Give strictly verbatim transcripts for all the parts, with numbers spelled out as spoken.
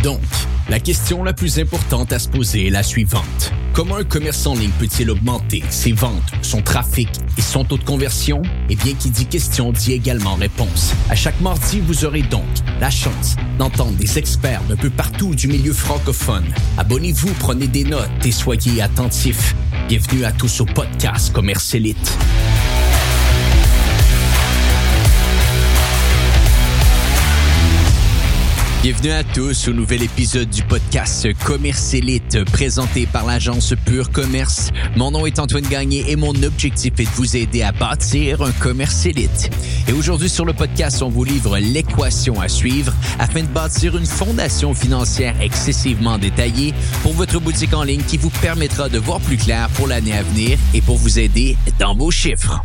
Donc, la question la plus importante à se poser est la suivante. Comment un commerce en ligne peut-il augmenter ses ventes, son trafic et son taux de conversion? Eh bien, qui dit question dit également réponse. À chaque mardi, vous aurez donc la chance d'entendre des experts d'un peu partout du milieu francophone. Abonnez-vous, prenez des notes et soyez attentifs. Bienvenue à tous au podcast Commerce Élite. Bienvenue à tous au nouvel épisode du podcast Commerce Élite présenté par l'agence Pur Commerce. Mon nom est Antoine Gagné et mon objectif est de vous aider à bâtir un commerce élite. Et aujourd'hui sur le podcast, on vous livre l'équation à suivre afin de bâtir une fondation financière excessivement détaillée pour votre boutique en ligne qui vous permettra de voir plus clair pour l'année à venir et pour vous aider dans vos chiffres.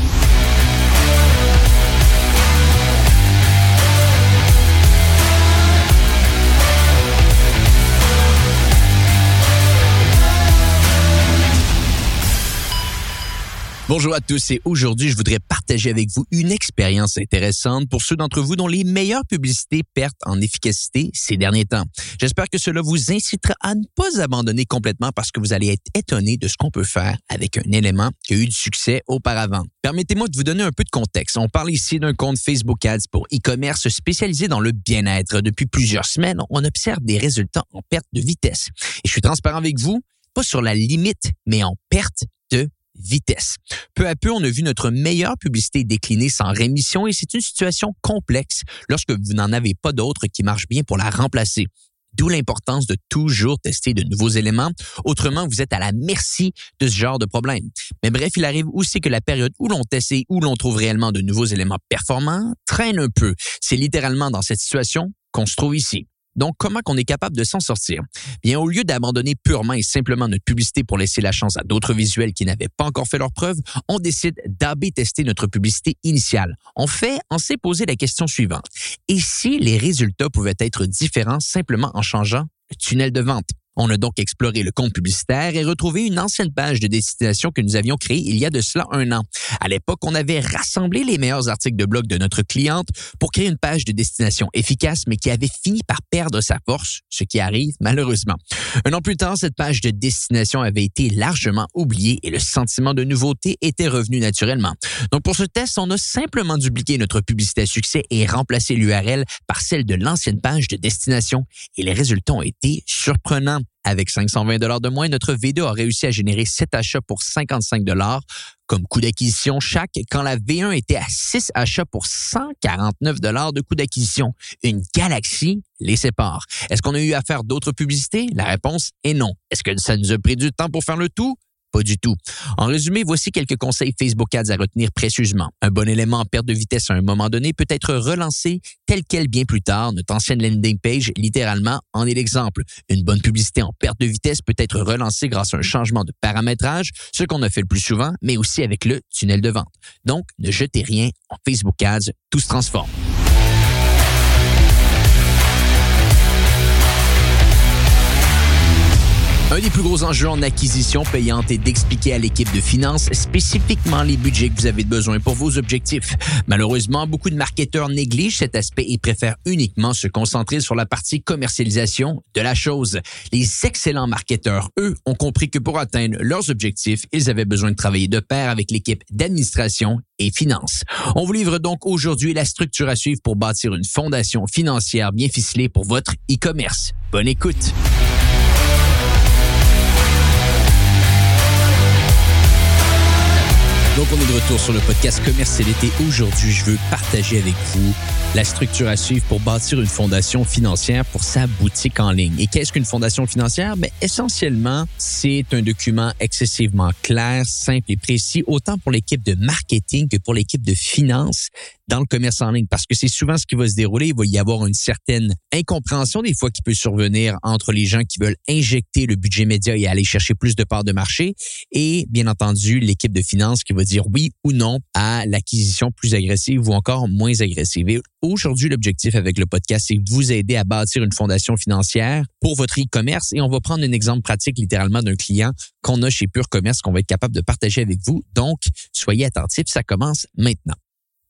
Bonjour à tous et aujourd'hui, je voudrais partager avec vous une expérience intéressante pour ceux d'entre vous dont les meilleures publicités perdent en efficacité ces derniers temps. J'espère que cela vous incitera à ne pas abandonner complètement parce que vous allez être étonné de ce qu'on peut faire avec un élément qui a eu du succès auparavant. Permettez-moi de vous donner un peu de contexte. On parle ici d'un compte Facebook Ads pour e-commerce spécialisé dans le bien-être. Depuis plusieurs semaines, on observe des résultats en perte de vitesse. Et je suis transparent avec vous, pas sur la limite, mais en perte de vitesse. Peu à peu, on a vu notre meilleure publicité décliner sans rémission et c'est une situation complexe lorsque vous n'en avez pas d'autres qui marchent bien pour la remplacer. D'où l'importance de toujours tester de nouveaux éléments. Autrement, vous êtes à la merci de ce genre de problème. Mais bref, il arrive aussi que la période où l'on teste et où l'on trouve réellement de nouveaux éléments performants traîne un peu. C'est littéralement dans cette situation qu'on se trouve ici. Donc, comment qu'on est capable de s'en sortir? Bien, au lieu d'abandonner purement et simplement notre publicité pour laisser la chance à d'autres visuels qui n'avaient pas encore fait leur preuve, on décide d'A B tester notre publicité initiale. En fait, on s'est posé la question suivante. Et si les résultats pouvaient être différents simplement en changeant le tunnel de vente? On a donc exploré le compte publicitaire et retrouvé une ancienne page de destination que nous avions créée il y a de cela un an. À l'époque, on avait rassemblé les meilleurs articles de blog de notre cliente pour créer une page de destination efficace, mais qui avait fini par perdre sa force, ce qui arrive malheureusement. Un an plus tard, cette page de destination avait été largement oubliée et le sentiment de nouveauté était revenu naturellement. Donc pour ce test, on a simplement dupliqué notre publicité à succès et remplacé l'U R L par celle de l'ancienne page de destination et les résultats ont été surprenants. Avec cinq cent vingt dollars de moins, notre V deux a réussi à générer sept achats pour cinquante-cinq dollars comme coût d'acquisition chaque, quand la V un était à six achats pour cent quarante-neuf dollars de coût d'acquisition. Une galaxie les sépare. Est-ce qu'on a eu à faire d'autres publicités? La réponse est non. Est-ce que ça nous a pris du temps pour faire le tout? Pas du tout. En résumé, voici quelques conseils Facebook Ads à retenir précieusement. Un bon élément en perte de vitesse à un moment donné peut être relancé tel quel bien plus tard. Notre ancienne landing page, littéralement, en est l'exemple. Une bonne publicité en perte de vitesse peut être relancée grâce à un changement de paramétrage, ce qu'on a fait le plus souvent, mais aussi avec le tunnel de vente. Donc, ne jetez rien en Facebook Ads, tout se transforme. Un des plus gros enjeux en acquisition payante est d'expliquer à l'équipe de finance spécifiquement les budgets que vous avez besoin pour vos objectifs. Malheureusement, beaucoup de marketeurs négligent cet aspect et préfèrent uniquement se concentrer sur la partie commercialisation de la chose. Les excellents marketeurs, eux, ont compris que pour atteindre leurs objectifs, ils avaient besoin de travailler de pair avec l'équipe d'administration et finance. On vous livre donc aujourd'hui la structure à suivre pour bâtir une fondation financière bien ficelée pour votre e-commerce. Bonne écoute! Donc, on est de retour sur le podcast Commerce Élite et aujourd'hui, je veux partager avec vous la structure à suivre pour bâtir une fondation financière pour sa boutique en ligne. Et qu'est-ce qu'une fondation financière? Bien, essentiellement, c'est un document excessivement clair, simple et précis, autant pour l'équipe de marketing que pour l'équipe de finance dans le commerce en ligne. Parce que c'est souvent ce qui va se dérouler. Il va y avoir une certaine incompréhension des fois qui peut survenir entre les gens qui veulent injecter le budget média et aller chercher plus de parts de marché et, bien entendu, l'équipe de finance qui va dire oui ou non à l'acquisition plus agressive ou encore moins agressive. Et aujourd'hui, l'objectif avec le podcast, c'est de vous aider à bâtir une fondation financière pour votre e-commerce et on va prendre un exemple pratique littéralement d'un client qu'on a chez Pur Commerce qu'on va être capable de partager avec vous. Donc, soyez attentifs, ça commence maintenant.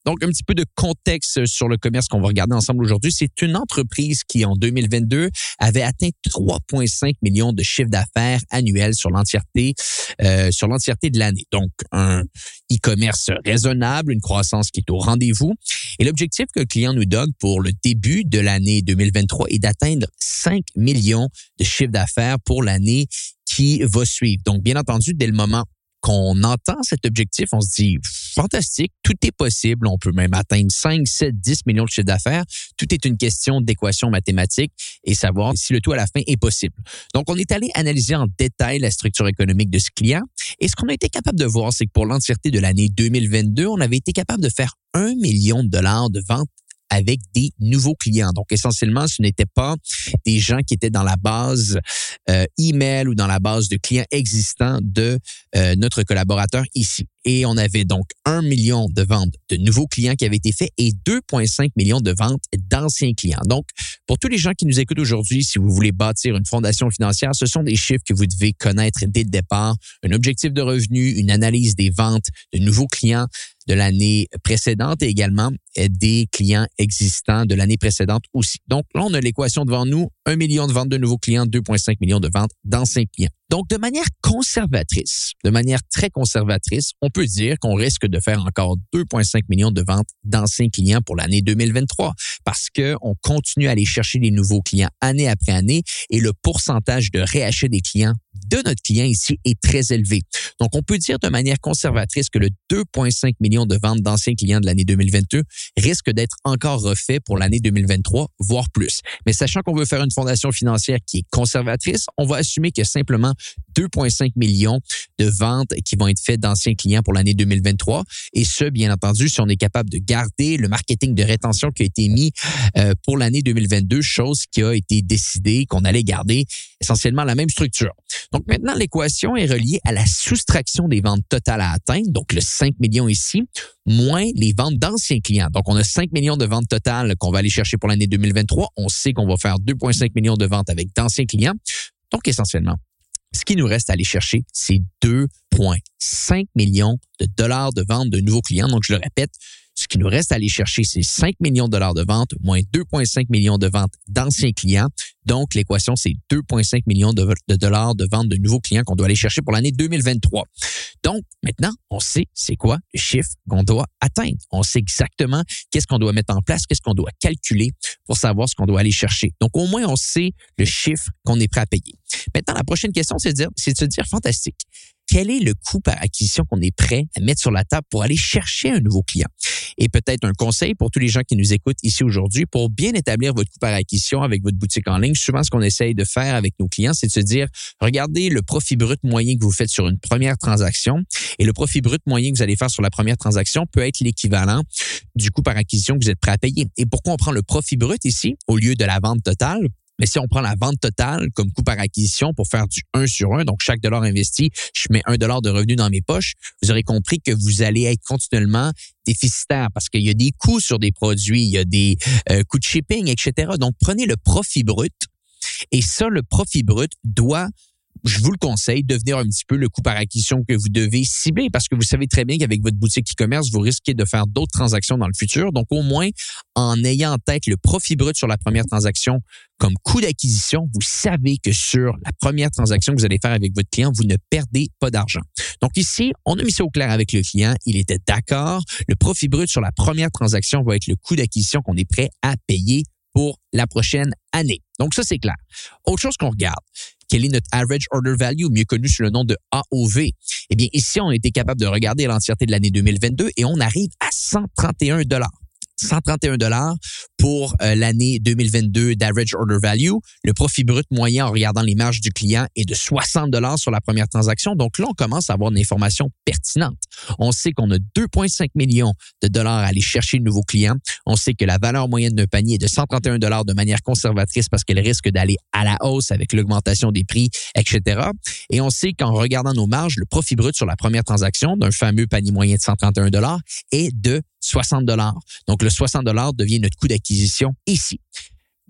Donc, un petit peu de contexte sur le commerce qu'on va regarder ensemble aujourd'hui. C'est une entreprise qui, en deux mille vingt-deux, avait atteint trois virgule cinq millions de chiffre d'affaires annuel sur l'entièreté, euh, sur l'entièreté de l'année. Donc, un e-commerce raisonnable, une croissance qui est au rendez-vous. Et l'objectif que le client nous donne pour le début de l'année deux mille vingt-trois est d'atteindre cinq millions de chiffre d'affaires pour l'année qui va suivre. Donc, bien entendu, dès le moment qu'on entend cet objectif, on se dit fantastique, tout est possible, on peut même atteindre cinq, sept, dix millions de chiffre d'affaires. Tout est une question d'équation mathématique et savoir si le tout à la fin est possible. Donc, on est allé analyser en détail la structure économique de ce client et ce qu'on a été capable de voir, c'est que pour l'entièreté de l'année deux mille vingt-deux, on avait été capable de faire un million de dollars de ventes avec des nouveaux clients. Donc, essentiellement, ce n'étaient pas des gens qui étaient dans la base euh, email ou dans la base de clients existants de euh, notre collaborateur ici. Et on avait donc un million de ventes de nouveaux clients qui avaient été faits et deux virgule cinq millions de ventes d'anciens clients. Donc, pour tous les gens qui nous écoutent aujourd'hui, si vous voulez bâtir une fondation financière, ce sont des chiffres que vous devez connaître dès le départ. Un objectif de revenu, une analyse des ventes de nouveaux clients de l'année précédente et également des clients existants de l'année précédente aussi. Donc là, on a l'équation devant nous, un million de ventes de nouveaux clients, deux virgule cinq millions de ventes d'anciens clients. Donc, de manière conservatrice, de manière très conservatrice, on peut dire qu'on risque de faire encore deux virgule cinq millions de ventes d'anciens clients pour l'année deux mille vingt-trois parce qu'on continue à aller chercher des nouveaux clients année après année et le pourcentage de réachat des clients de notre client ici est très élevé. Donc, on peut dire de manière conservatrice que le deux virgule cinq millions de ventes d'anciens clients de l'année deux mille vingt-deux risque d'être encore refait pour l'année deux mille vingt-trois, voire plus. Mais sachant qu'on veut faire une fondation financière qui est conservatrice, on va assumer que simplement deux virgule cinq millions de ventes qui vont être faites d'anciens clients pour l'année deux mille vingt-trois. Et ce, bien entendu, si on est capable de garder le marketing de rétention qui a été mis euh, pour l'année deux mille vingt-deux, chose qui a été décidée qu'on allait garder essentiellement la même structure. Donc maintenant, l'équation est reliée à la soustraction des ventes totales à atteindre, donc le cinq millions ici, moins les ventes d'anciens clients. Donc, on a cinq millions de ventes totales qu'on va aller chercher pour l'année deux mille vingt-trois. On sait qu'on va faire deux virgule cinq millions de ventes avec d'anciens clients. Donc, essentiellement, ce qui nous reste à aller chercher, c'est deux virgule cinq millions de dollars de ventes de nouveaux clients. Donc, je le répète, ce qui nous reste à aller chercher, c'est cinq millions de dollars de ventes moins deux virgule cinq millions de ventes d'anciens clients. Donc, l'équation, c'est deux virgule cinq millions de, de dollars de ventes de nouveaux clients qu'on doit aller chercher pour l'année deux mille vingt-trois. Donc, maintenant, on sait c'est quoi le chiffre qu'on doit atteindre. On sait exactement qu'est-ce qu'on doit mettre en place, qu'est-ce qu'on doit calculer pour savoir ce qu'on doit aller chercher. Donc, au moins, on sait le chiffre qu'on est prêt à payer. Maintenant, la prochaine question, c'est de, dire, c'est de se dire, fantastique, quel est le coût par acquisition qu'on est prêt à mettre sur la table pour aller chercher un nouveau client? Et peut-être un conseil pour tous les gens qui nous écoutent ici aujourd'hui, pour bien établir votre coût par acquisition avec votre boutique en ligne. Souvent, ce qu'on essaye de faire avec nos clients, c'est de se dire, regardez le profit brut moyen que vous faites sur une première transaction et le profit brut moyen que vous allez faire sur la première transaction peut être l'équivalent du coût par acquisition que vous êtes prêt à payer. Et pourquoi on prend le profit brut ici au lieu de la vente totale? Mais si on prend la vente totale comme coût par acquisition pour faire du un sur un, donc chaque dollar investi, je mets un dollar de revenu dans mes poches, vous aurez compris que vous allez être continuellement déficitaire parce qu'il y a des coûts sur des produits, il y a des euh, coûts de shipping, et cetera. Donc, prenez le profit brut et ça, le profit brut doit, je vous le conseille, devenir un petit peu le coût par acquisition que vous devez cibler parce que vous savez très bien qu'avec votre boutique e-commerce, vous risquez de faire d'autres transactions dans le futur. Donc, au moins, en ayant en tête le profit brut sur la première transaction comme coût d'acquisition, vous savez que sur la première transaction que vous allez faire avec votre client, vous ne perdez pas d'argent. Donc ici, on a mis ça au clair avec le client. Il était d'accord. Le profit brut sur la première transaction va être le coût d'acquisition qu'on est prêt à payer pour la prochaine année. Donc ça, c'est clair. Autre chose qu'on regarde, quel est notre average order value, mieux connu sous le nom de A O V? Eh bien, ici, on a été capable de regarder l'entièreté de l'année deux mille vingt-deux et on arrive à cent trente et un dollars. cent trente et un dollars pour euh, l'année deux mille vingt-deux d'average order value. Le profit brut moyen en regardant les marges du client est de soixante dollars sur la première transaction. Donc là, on commence à avoir une information pertinente. On sait qu'on a deux virgule cinq millions de dollars à aller chercher de nouveaux clients. On sait que la valeur moyenne d'un panier est de cent trente et un dollars de manière conservatrice parce qu'elle risque d'aller à la hausse avec l'augmentation des prix, et cetera. Et on sait qu'en regardant nos marges, le profit brut sur la première transaction d'un fameux panier moyen de cent trente et un dollars est de soixante dollars. Donc, le soixante dollars devient notre coût d'acquisition ici. Donc,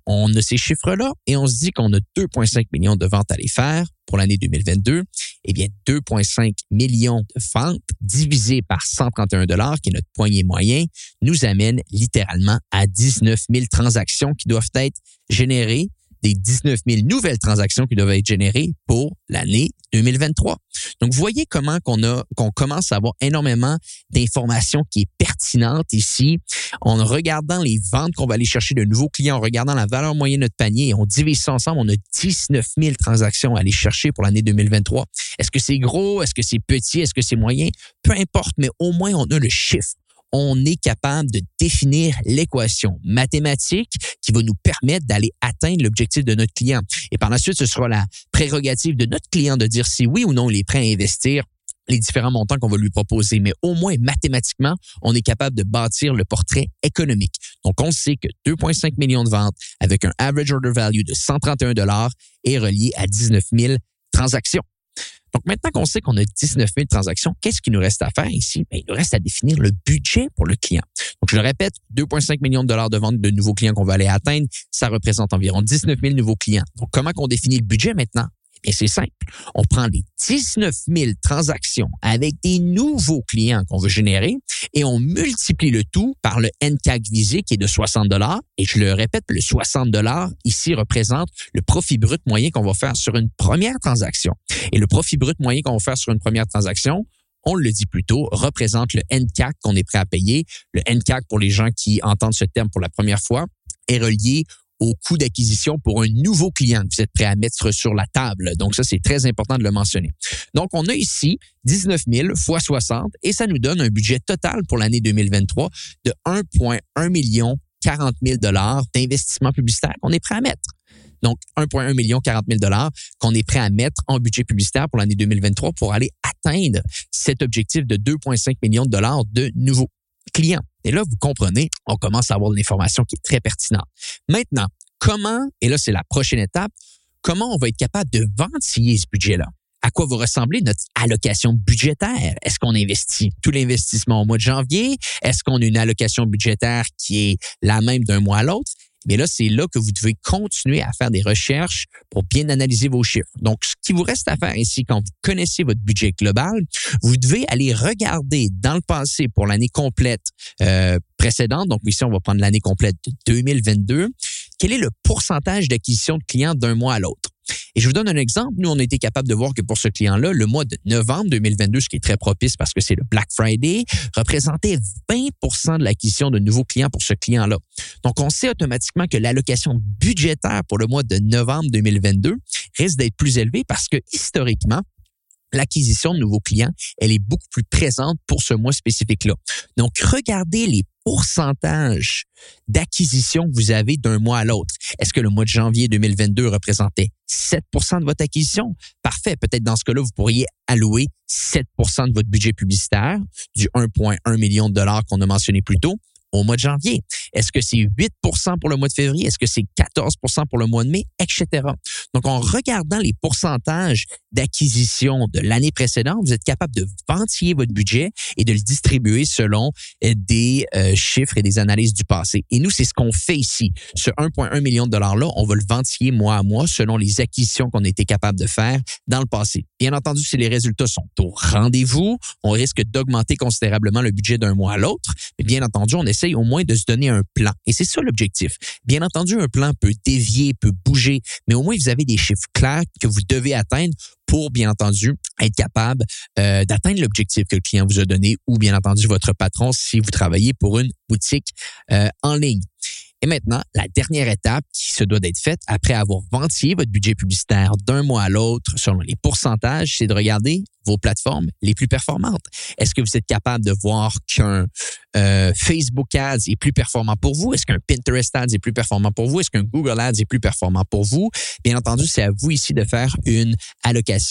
on a ces chiffres-là et on se dit qu'on a deux virgule cinq millions de ventes à les faire pour l'année deux mille vingt-deux. Eh bien, deux virgule cinq millions de ventes divisé par cent trente et un dollars, qui est notre poignet moyen, nous amène littéralement à dix-neuf mille transactions qui doivent être générées, des dix-neuf mille nouvelles transactions qui doivent être générées pour l'année deux mille vingt-trois. Donc, vous voyez comment qu'on a, qu'on commence à avoir énormément d'informations qui est pertinente ici. En regardant les ventes qu'on va aller chercher de nouveaux clients, en regardant la valeur moyenne de notre panier, et on divise ça ensemble, on a dix-neuf mille transactions à aller chercher pour l'année deux mille vingt-trois. Est-ce que c'est gros? Est-ce que c'est petit? Est-ce que c'est moyen? Peu importe, mais au moins, on a le chiffre. On est capable de définir l'équation mathématique qui va nous permettre d'aller atteindre l'objectif de notre client. Et par la suite, ce sera la prérogative de notre client de dire si oui ou non il est prêt à investir les différents montants qu'on va lui proposer. Mais au moins, mathématiquement, on est capable de bâtir le portrait économique. Donc, on sait que deux virgule cinq millions de ventes avec un average order value de cent trente et un dollars est relié à dix-neuf mille transactions. Donc, maintenant qu'on sait qu'on a dix-neuf mille transactions, qu'est-ce qu'il nous reste à faire ici? Bien, il nous reste à définir le budget pour le client. Donc, je le répète, deux virgule cinq millions de dollars de vente de nouveaux clients qu'on va aller atteindre, ça représente environ dix-neuf mille nouveaux clients. Donc, comment qu'on définit le budget maintenant? Et c'est simple. On prend les dix-neuf mille transactions avec des nouveaux clients qu'on veut générer et on multiplie le tout par le N C A C visé qui est de soixante dollars. Et je le répète, le soixante dollars ici représente le profit brut moyen qu'on va faire sur une première transaction. Et le profit brut moyen qu'on va faire sur une première transaction, on le dit plus tôt, représente le N C A C qu'on est prêt à payer. Le N C A C, pour les gens qui entendent ce terme pour la première fois, est relié au coût d'acquisition pour un nouveau client que vous êtes prêt à mettre sur la table. Donc, ça, c'est très important de le mentionner. Donc, on a ici dix-neuf mille fois soixante et ça nous donne un budget total pour l'année deux mille vingt-trois de un virgule un million quarante mille dollars d'investissement publicitaire qu'on est prêt à mettre. Donc, un virgule un million quarante mille dollars qu'on est prêt à mettre en budget publicitaire pour l'année deux mille vingt-trois pour aller atteindre cet objectif de deux virgule cinq millions de dollars de nouveaux clients. Et là, vous comprenez, on commence à avoir de l'information qui est très pertinente. Maintenant, comment, et là, c'est la prochaine étape, comment on va être capable de ventiller ce budget-là? À quoi va ressembler notre allocation budgétaire? Est-ce qu'on investit tout l'investissement au mois de janvier? Est-ce qu'on a une allocation budgétaire qui est la même d'un mois à l'autre? Mais là, c'est là que vous devez continuer à faire des recherches pour bien analyser vos chiffres. Donc, ce qui vous reste à faire ici, quand vous connaissez votre budget global, vous devez aller regarder dans le passé pour l'année complète euh, précédente. Donc, ici, on va prendre l'année complète de deux mille vingt-deux. Quel est le pourcentage d'acquisition de clients d'un mois à l'autre? Et je vous donne un exemple. Nous, on a été capable de voir que pour ce client-là, le mois de novembre deux mille vingt-deux, ce qui est très propice parce que c'est le Black Friday, représentait vingt pour cent de l'acquisition de nouveaux clients pour ce client-là. Donc, on sait automatiquement que l'allocation budgétaire pour le mois de novembre deux mille vingt-deux risque d'être plus élevée parce que historiquement, l'acquisition de nouveaux clients, elle est beaucoup plus présente pour ce mois spécifique-là. Donc, regardez les pourcentages d'acquisition que vous avez d'un mois à l'autre. Est-ce que le mois de janvier deux mille vingt-deux représentait sept pour cent de votre acquisition? Parfait. Peut-être dans ce cas-là, vous pourriez allouer sept pour cent de votre budget publicitaire du un virgule un million de dollars qu'on a mentionné plus tôt au mois de janvier. Est-ce que c'est huit pour cent pour le mois de février? Est-ce que c'est quatorze pour cent pour le mois de mai? Etc. Donc, en regardant les pourcentages d'acquisition de l'année précédente, vous êtes capable de ventiller votre budget et de le distribuer selon des euh, chiffres et des analyses du passé. Et nous, c'est ce qu'on fait ici. Ce un virgule un million de dollars-là, on va le ventiller mois à mois selon les acquisitions qu'on a été capable de faire dans le passé. Bien entendu, si les résultats sont au rendez-vous, on risque d'augmenter considérablement le budget d'un mois à l'autre. Mais bien entendu, on essaye au moins de se donner un plan. Et c'est ça l'objectif. Bien entendu, un plan peut dévier, peut bouger, mais au moins, vous avez des chiffres clairs que vous devez atteindre pour, bien entendu, être capable euh, d'atteindre l'objectif que le client vous a donné ou, bien entendu, votre patron si vous travaillez pour une boutique euh, en ligne. Et maintenant, la dernière étape qui se doit d'être faite après avoir ventillé votre budget publicitaire d'un mois à l'autre selon les pourcentages, c'est de regarder vos plateformes les plus performantes. Est-ce que vous êtes capable de voir qu'un euh, Facebook Ads est plus performant pour vous? Est-ce qu'un Pinterest Ads est plus performant pour vous? Est-ce qu'un Google Ads est plus performant pour vous? Bien entendu, c'est à vous ici de faire une allocation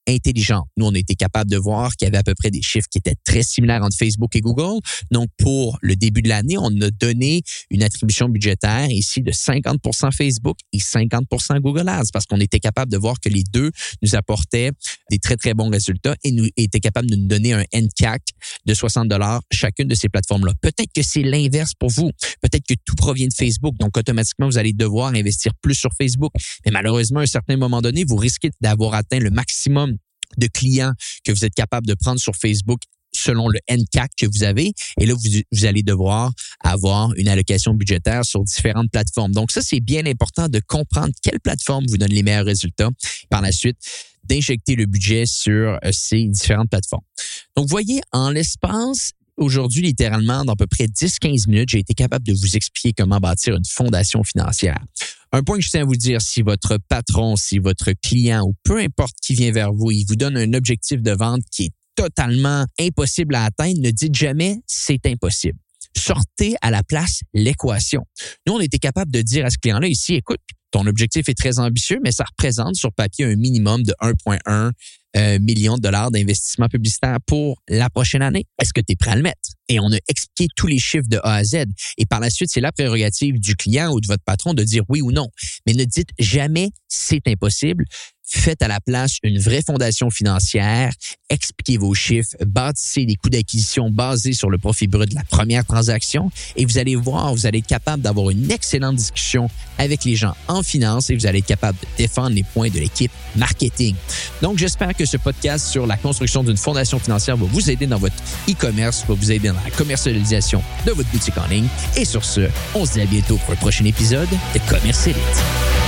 intelligente. Nous, on a été capable de voir qu'il y avait à peu près des chiffres qui étaient très similaires entre Facebook et Google. Donc, pour le début de l'année, on a donné une attribution budgétaire ici de cinquante pour cent Facebook et cinquante pour cent Google Ads parce qu'on était capable de voir que les deux nous apportaient des très, très bons résultats et nous étaient capables de nous donner un N C A C de soixante dollars chacune de ces plateformes-là. Peut-être que c'est l'inverse pour vous. Peut-être que tout provient de Facebook. Donc, automatiquement, vous allez devoir investir plus sur Facebook. Mais malheureusement, à un certain moment donné, vous risquez d'avoir atteint le maximum de clients que vous êtes capable de prendre sur Facebook selon le N C A C que vous avez. Et là, vous, vous allez devoir avoir une allocation budgétaire sur différentes plateformes. Donc, ça, c'est bien important de comprendre quelle plateforme vous donne les meilleurs résultats. Par la suite, d'injecter le budget sur euh, ces différentes plateformes. Donc, voyez, en l'espace aujourd'hui, littéralement, dans à peu près dix à quinze minutes, j'ai été capable de vous expliquer comment bâtir une fondation financière. Un point que je tiens à vous dire, si votre patron, si votre client ou peu importe qui vient vers vous, il vous donne un objectif de vente qui est totalement impossible à atteindre, ne dites jamais « c'est impossible ». Sortez à la place l'équation. Nous, on était capable de dire à ce client-là ici, écoute, ton objectif est très ambitieux, mais ça représente sur papier un minimum de un virgule un euh, million de dollars d'investissement publicitaire pour la prochaine année. Est-ce que tu es prêt à le mettre? Et on a expliqué tous les chiffres de A à Z. Et par la suite, c'est la prérogative du client ou de votre patron de dire oui ou non. Mais ne dites jamais c'est impossible. Faites à la place une vraie fondation financière, expliquez vos chiffres, bâtissez des coûts d'acquisition basés sur le profit brut de la première transaction et vous allez voir, vous allez être capable d'avoir une excellente discussion avec les gens en finance et vous allez être capable de défendre les points de l'équipe marketing. Donc, j'espère que ce podcast sur la construction d'une fondation financière va vous aider dans votre e-commerce, va vous aider dans la commercialisation de votre boutique en ligne. Et sur ce, on se dit à bientôt pour un prochain épisode de Commerce Élite.